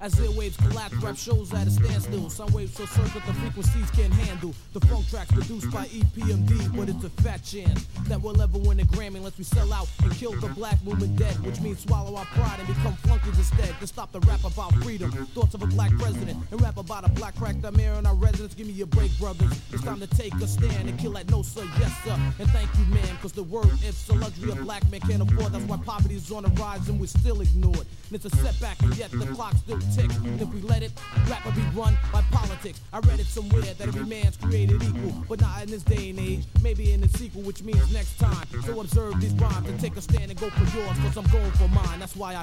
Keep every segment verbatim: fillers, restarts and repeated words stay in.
As airwaves collapse, rap shows at a standstill. Sound waves so circuit the frequencies can't handle. The funk tracks produced by E P M D, but it's a fat chance that we'll ever win a Grammy unless we sell out and kill the black movement dead, which means swallow our pride and become flunkies instead. To stop the rap about freedom, thoughts of a black president, and rap about a black crack that mayor in our residence. Give me a break, brothers. It's time to take a stand and kill that no sir, yes sir. And thank you, man, cause the word if's a luxury a black man can't afford. That's why poverty is on the rise and we're still ignored. And it's a setback, and yet the clock still ticks. And if we let it, rap will be run by politics. I read it somewhere that every man's created equal, but not in this day and age. Maybe in the sequel, which means next time. So observe these rhymes and take a stand and go for yours, cause I'm going for mine. That's why I.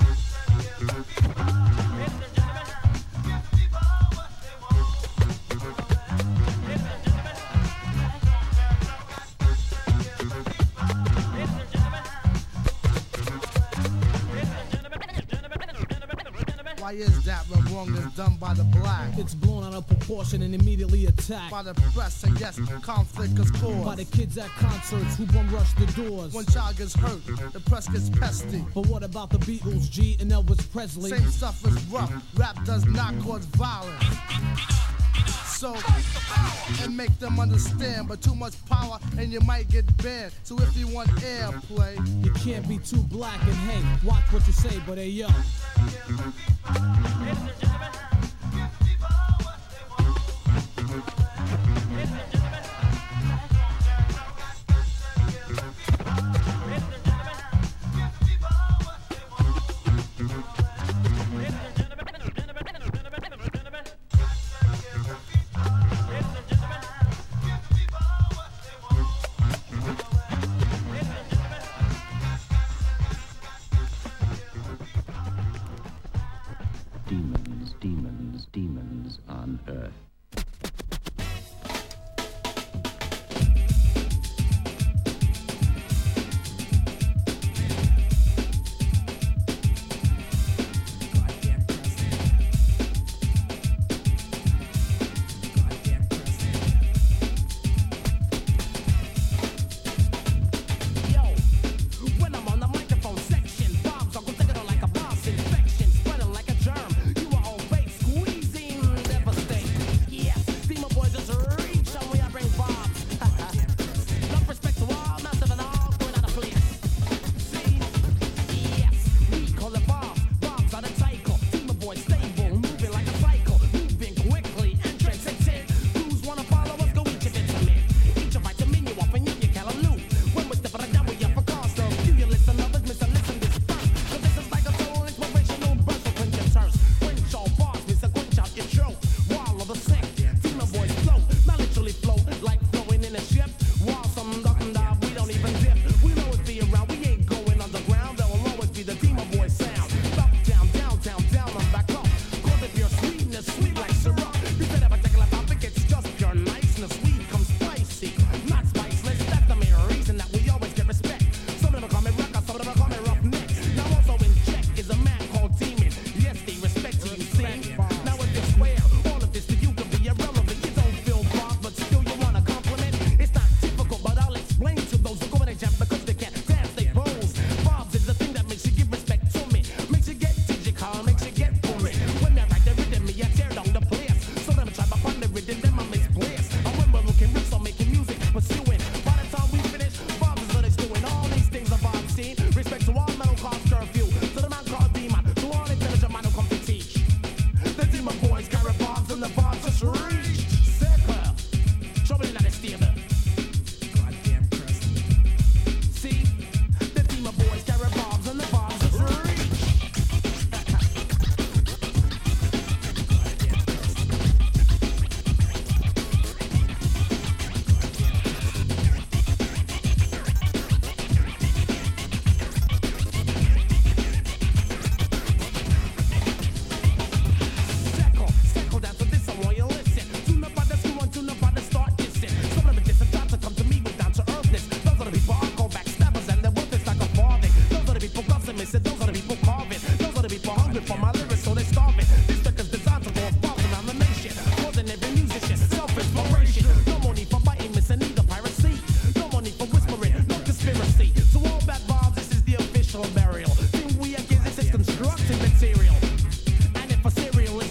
Why is that when wrong is done by the black? It's blown out of proportion and immediately attacked by the press, and yes, conflict is caused by the kids at concerts who bum rush the doors. When child gets hurt, the press gets pesty. But what about the Beatles, G and Elvis Presley? Same stuff is rough, rap does not cause violence. So, and make them understand, but too much power and you might get banned. So if you want airplay, you can't be too black and hey, watch what you say, but hey yo. Demons, demons, demons on earth. Burial. Thing we against this is constructive material. And if for serial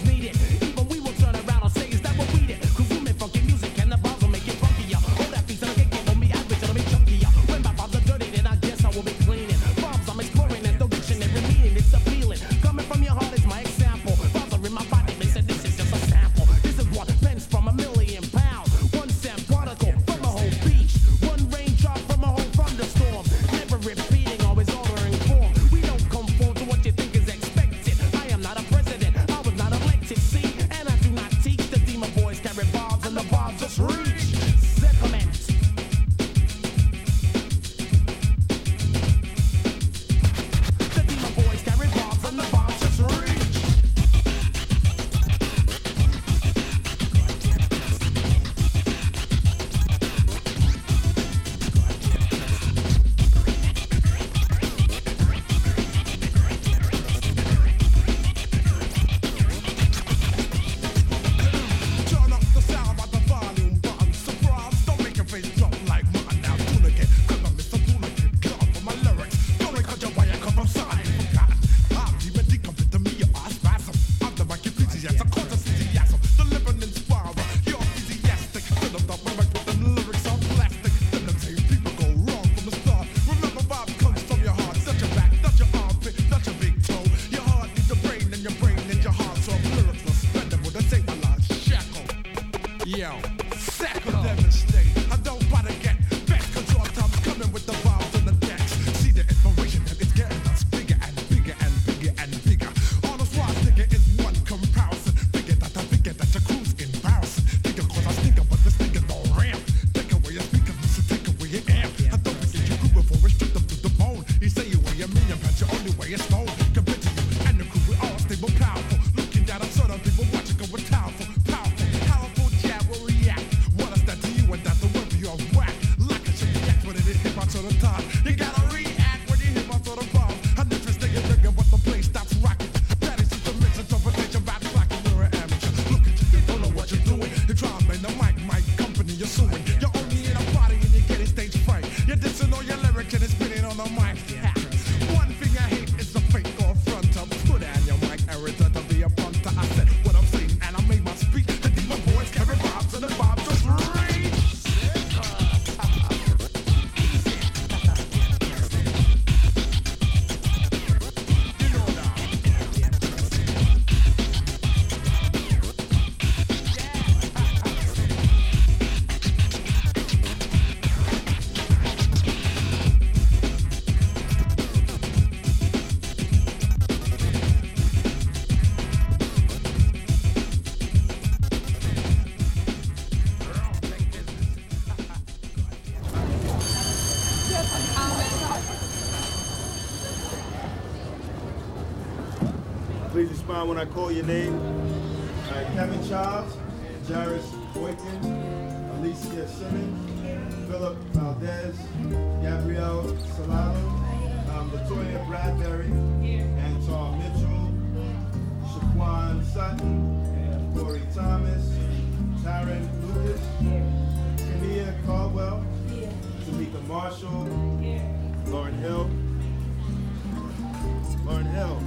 Please respond when I call your name. All right, Kevin Charles, Jairus Boykin, Alicia Simmons, Philip Valdez, Gabrielle Salado, um, Latoya Bradbury, Anton Mitchell, Shaquan Sutton, Corey Thomas, Taryn Lucas, Kenia Caldwell, Tamika Marshall, Lauren Hill, Lauren Hill,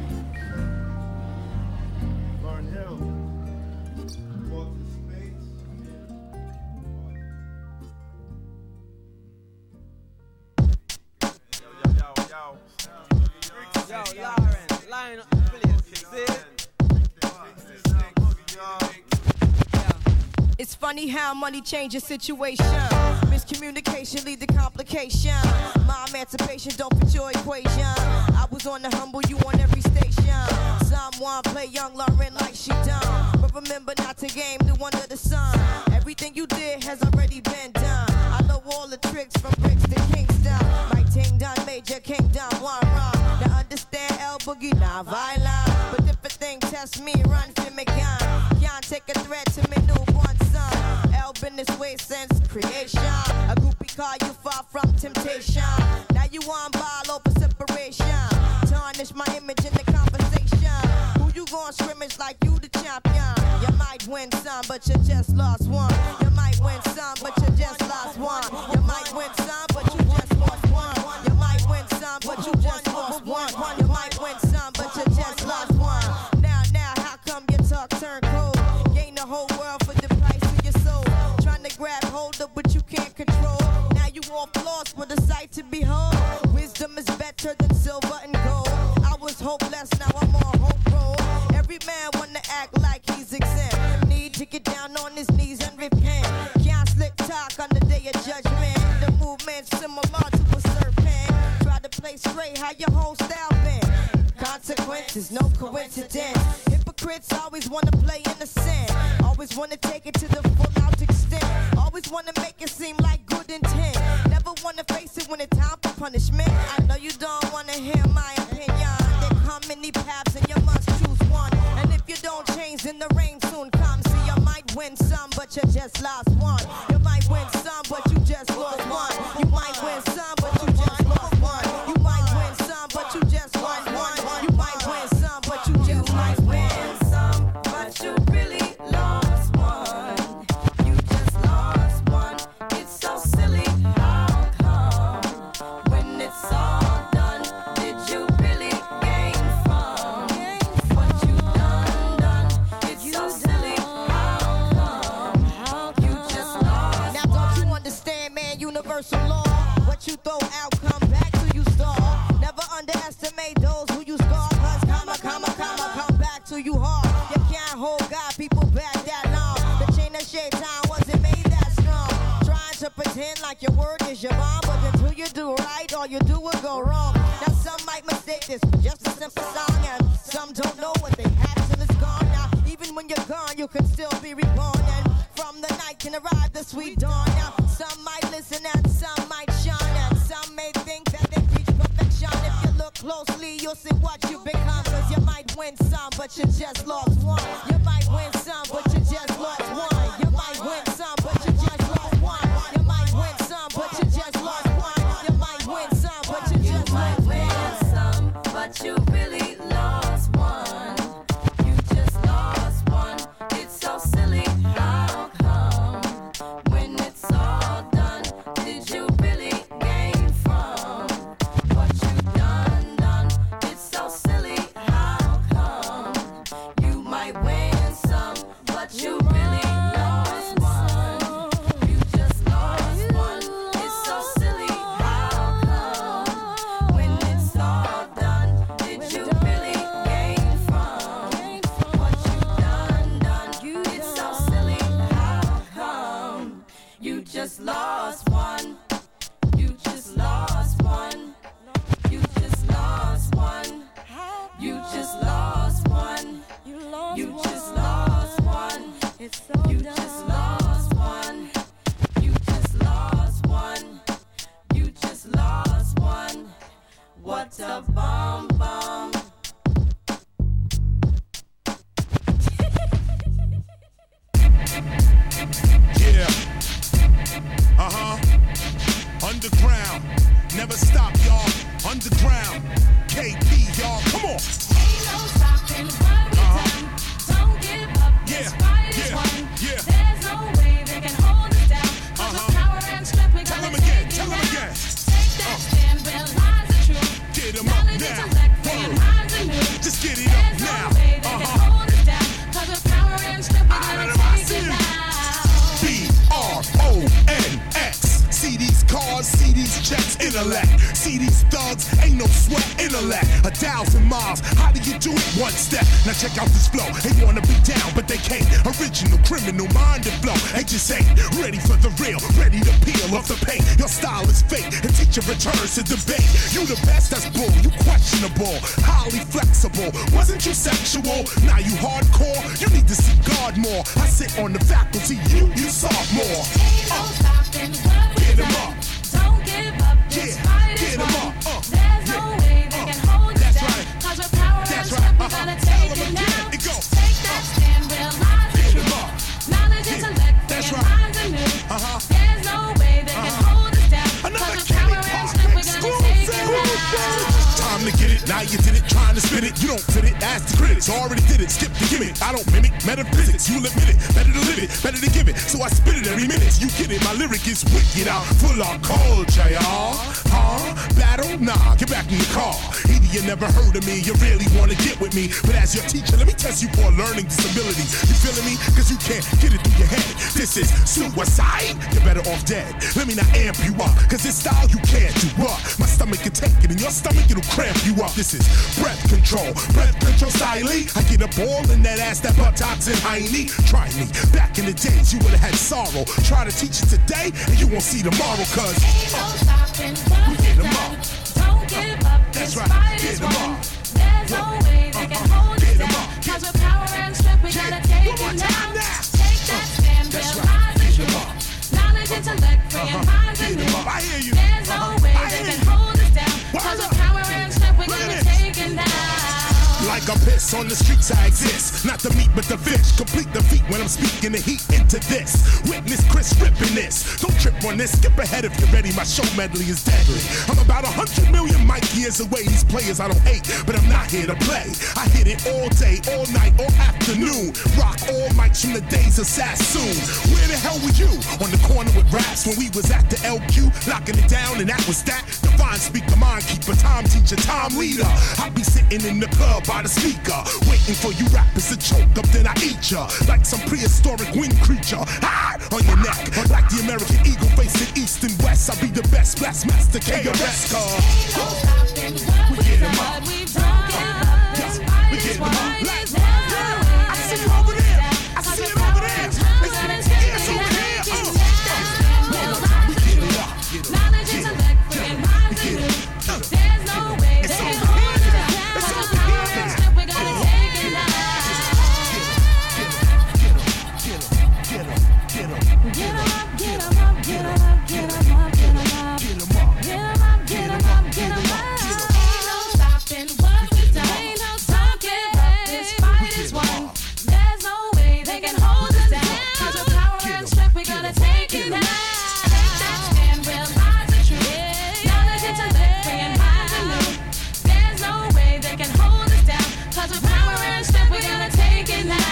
Lauren Hill, Walter Spades. Yo, yo, yo, yo. Yo, Lauren, line up, please. See? It's funny how money changes situation. Miscommunication lead to complication. My emancipation don't fit your equation. I was on the humble, you on every station. Someone play young Lauren like she done. But remember not to game new under the sun. Everything you did has already been done. I know all the tricks from bricks to Kingston. My ting done, major kingdom, one wrong. Now understand El Boogie, not violent. But if a thing test me, run for me gun. Can't take a threat to me newborn son. El been this way since creation. A groupie call you far from temptation. Now you on ball over separation. Tarnish my image in the conversation. Who you gon' scrimmage like you the champion? You might win some, but you just lost one. You might win some, but you just lost one. You might win some, but you just lost one. You might win some, but you just lost one. You might win some, but you just lost one. Now, now, how come your talk turn cold? Gain the whole world for the price of your soul. Trying to grab hold of what you can't control. Now you all lost with a sight to behold. Wisdom is better than silver and gold. I was hopeless, now I'm on hope roll. Every man wanna act like he's exempt. Need to get down on his knees and repent. Can't slick talk on the day of judgment. The movement's similar to a serpent. Try to play straight, how your whole style been. Consequences, no coincidence. Hypocrites always wanna play innocent. Always wanna take it to the full out extent. Always wanna make it seem like good intent. Never wanna face it when it's time for punishment. I know you don't wanna hear my opinion. There come many paths and you must choose one. And if you don't change, then the rain soon comes. See, you might win some, but you just lost one. You might win some, but you just lost one. You might win some, but you just lost one. You might win some, but you just lost one. You might win some, but you just lost one. Some, but you really lost one. You just lost one. It's so silly. How come when it's all done, did you really gain from what you done done? It's so silly. How come you just lost? Now don't you understand, man, universal law? What you throw out, come back to you stall. Never underestimate those who you scar. Cause comma, comma, comma, come back to you hard. You can't hold God, people back that long. The chain of shaitan wasn't made that strong. Trying to pretend like your word is your bond, but until you do right, all you do will go wrong. Now some might mistake this for just a simple song, and some don't know what they had till it's gone. Now even when you're gone, you can still be reborn, and from the night can arrive the sweet dawn. Now some might listen and some might shine, and some may think that they reach perfection. If you look closely, you'll see what you become. Cause you might win some, but you just lost one. You might win some, but you just lost one. You might win some, but you just lost one. You might win some, but you just lost one. You might win some, but you just might lost win one. some, but you really lost one. You just lost one. It's so silly. How come when it's all done, did you really gain from what you done done? It's so silly. How come you might win some, but you really lost one? You just lost one. It's so silly. How come when it's all done, did you really gain from what you done done? It's so silly. How come you just lost one? You just lost one. You just lost one. You just lost one. You just lost one. It's so you just lost one. You just lost one. You just lost one. What a bomb bomb. underground. K P, y'all, come on. Ain't no stopping what we done. Don't give up, this fight is won. There's no way they can hold us down. Cause with power and strength we gonna take it now. Take that stand, realize the truth. Get 'em up Knowledge, now. intellect, bringing minds anew. Just get it up There's now. no way they can hold us down. Cause with power and strength we gonna take it now. B R O N X. See these cars, see these jets, intellect. See these thugs, ain't no sweat, intellect. A thousand miles, how do you do it? One step. Now check out this flow. They wanna be down, but they can't. Original, criminal, minded flow. They just ain't ready for the real, ready to peel off the paint. Your style is fake, and teacher returns to debate. You the best, that's bull. You questionable, highly flexible. Wasn't you sexual? Now you hardcore. You need to see God more. I sit on the faculty, you, you sophomore. Ain't no stopping what we Get 'em done. up. Don't give up, this Yeah, fight get is 'em won. up, uh, There's no yeah, way they uh, can hold us that's down. right. Cause with power and That's strength we right, gonna uh-huh. take Tell 'em it again, now. it go. Take that stand, realize the Get 'em truth. up. Knowledge, Yeah, intellect, that's bringing right. minds anew. Uh-huh. There's no way they can Uh-huh. hold us down. Another Cause with Kenny power and Park strength we gonna take it exclusive. now. Time to get it, now you did it, trying to spit it. You don't fit it, ask the critics. Already did it, skip the gimmick. I don't mimic metaphysics, you'll admit it. Better to live it, better to give it. So I spit it every minute. You get it, my lyric is wicked out, full of culture, y'all. Huh? Battle? Nah, get back in your car. Either you never heard of me, you really wanna get with me. But as your teacher, let me test you for a learning disability. You feeling me? Cause you can't get it through your head. This is suicide, you're better off dead. Let me not amp you up, cause this style you can't do up. My stomach can take it, and your stomach it'll cramp you up. This is breath control, breath control style. I get up all in that ass, that buttocks and hiney. Try me, back in the days you would've had sorrow. Try to teach it today, and you won't see tomorrow, cause Ain't no stopping what we we get 'em done. up. Don't give up, That's this right, fight get is 'em won. up. There's no way they can hold us Get 'em down. up. Cause with power and strength we Yeah. gotta take One more it time now. now. Take that stand, That's right. realize the Get 'em truth. up. Knowledge, intellect, bringing minds Get 'em anew. up. I hear you. There's no Uh-huh. way I they hear can you. hold us down. Word Cause with up. power and strength we Look at gonna this. take it now. like a piss on the streets I exist. Not the meat but the fish. Complete the feat when I'm speaking the heat into this. Witness Chris ripping this. Don't trip on this. Skip ahead if you're ready. My show medley is deadly. I'm about a hundred million mic years away. These players I don't hate, but I'm not here to play. I hit it all day, all night, all afternoon. Rock all mics from the days of Sassoon. Where the hell were you? On the corner with raps when we was at the L Q, locking it down, and that was that. Divine speaker, mind keeper, time teacher, time leader. I be sitting in the club by the speaker, waiting for you rappers to choke up, then I eat ya like some prehistoric wind creature. Ah, on your neck, like the American eagle facing east and west. I be the best, blast master K R S. We get 'em up. We get 'em up. Like, yeah, I see 'em over there. I see 'em over there. It's it's over here. Uh. One more time, we get it up. Get it up. Knowledge, intellect, bringing minds Get anew. it up. There's no way It's they can over hold us here. down. It's Cause over the here power and now. strength, we gotta take it now. Get 'em up, get 'em up, get 'em up, get 'em up, get 'em up, get 'em up, get 'em up, get 'em up, get 'em up. Ain't no stopping what we done. Ain't no talking back. This fight is won. There's no way they can hold us down. Cause the power and strength, we gotta take it now. Take that stand, realize the truth. Knowledge, intellect, bringing minds anew. There's no way they can hold us down. Cause the power and strength, we gotta take it now.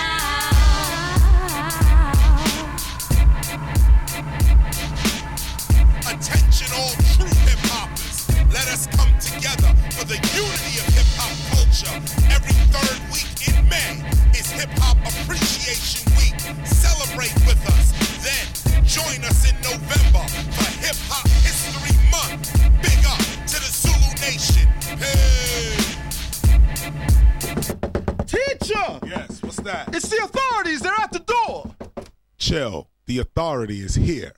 Attention all true hip-hoppers. Let us come together for the unity of hip-hop culture. Every third week in May is Hip-Hop Appreciation Week. Celebrate with us. Then join us in November for Hip-Hop History Month. Big up to the Zulu Nation. Hey! Teacher! Yes, what's that? It's the authorities. They're at the door. Chill. The authority is here.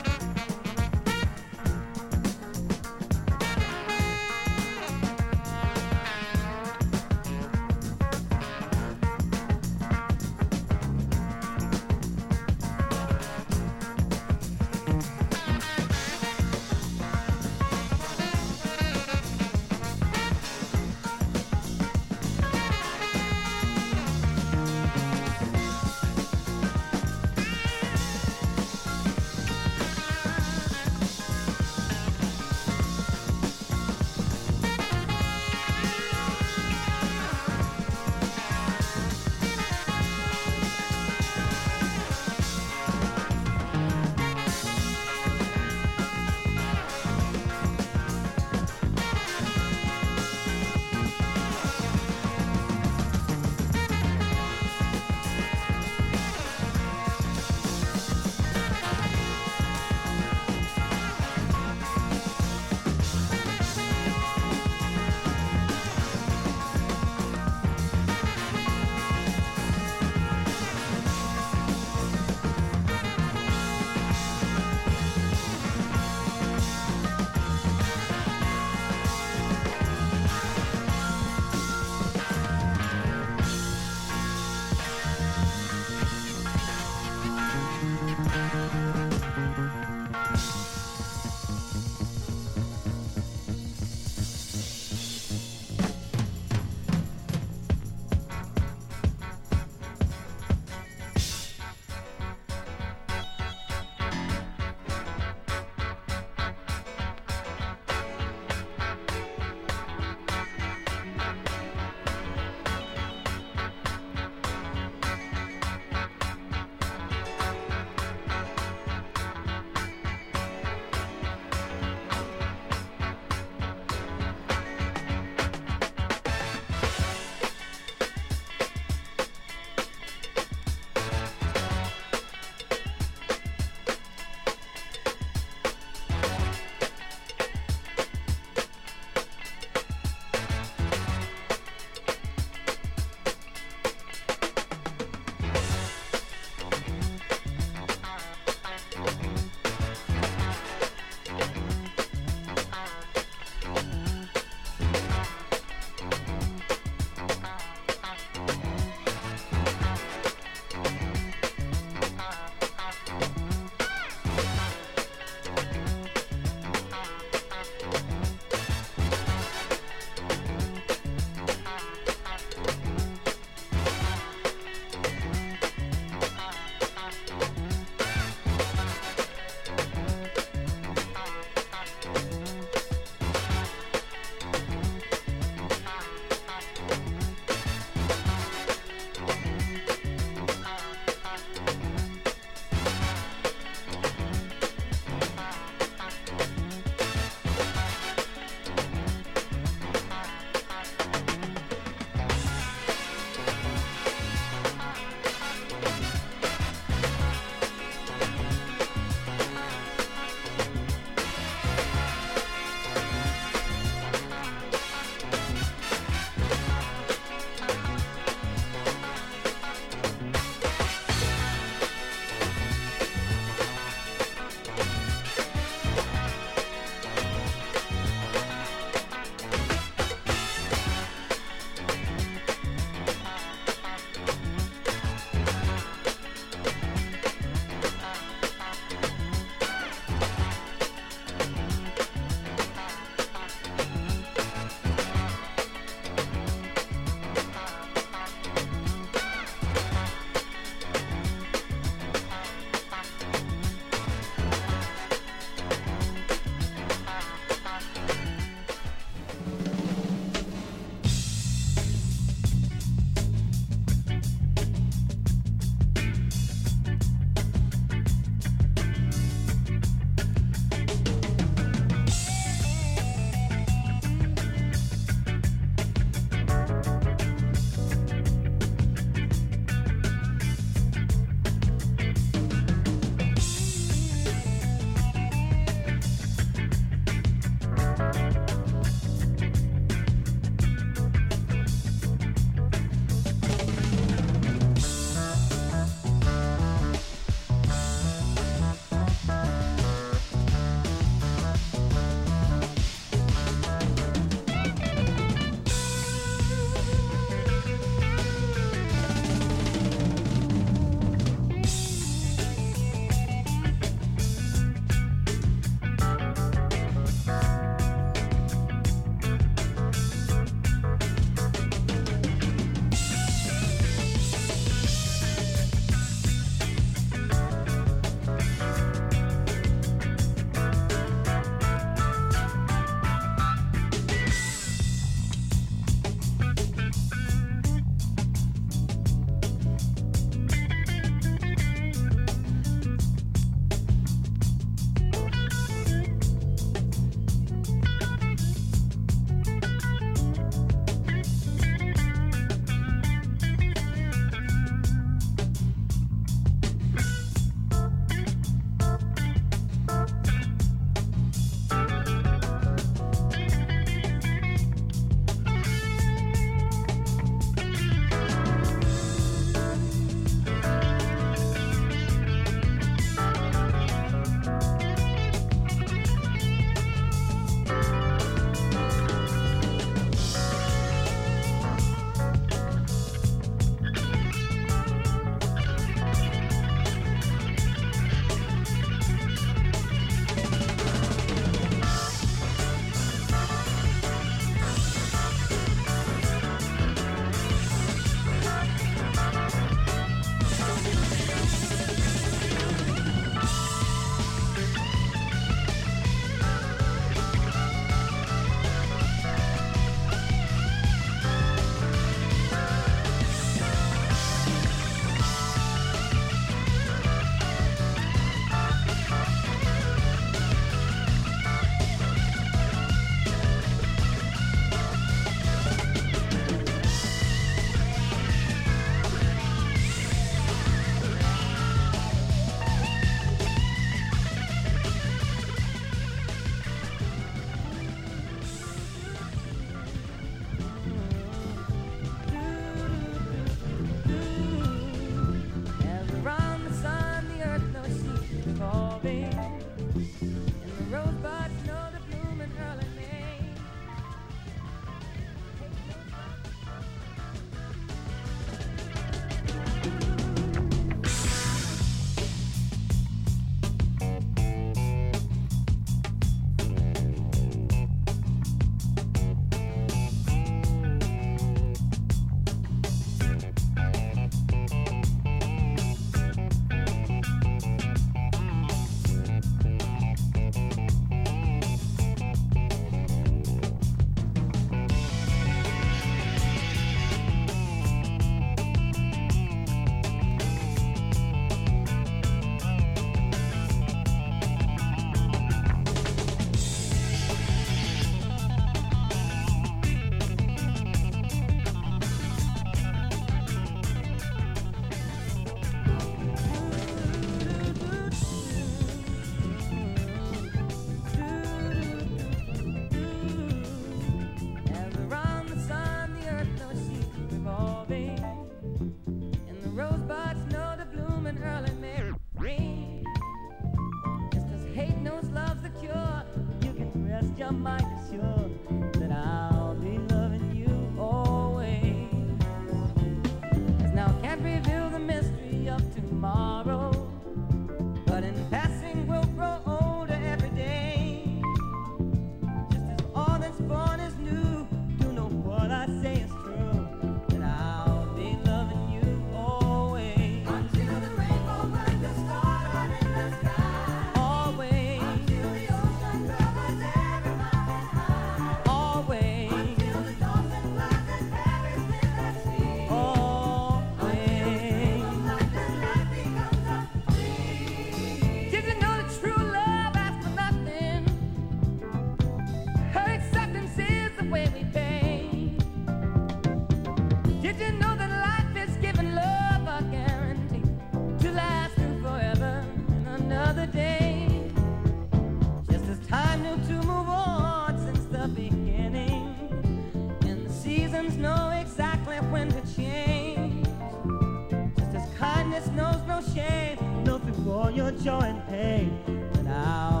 all your joy and pain. But I'll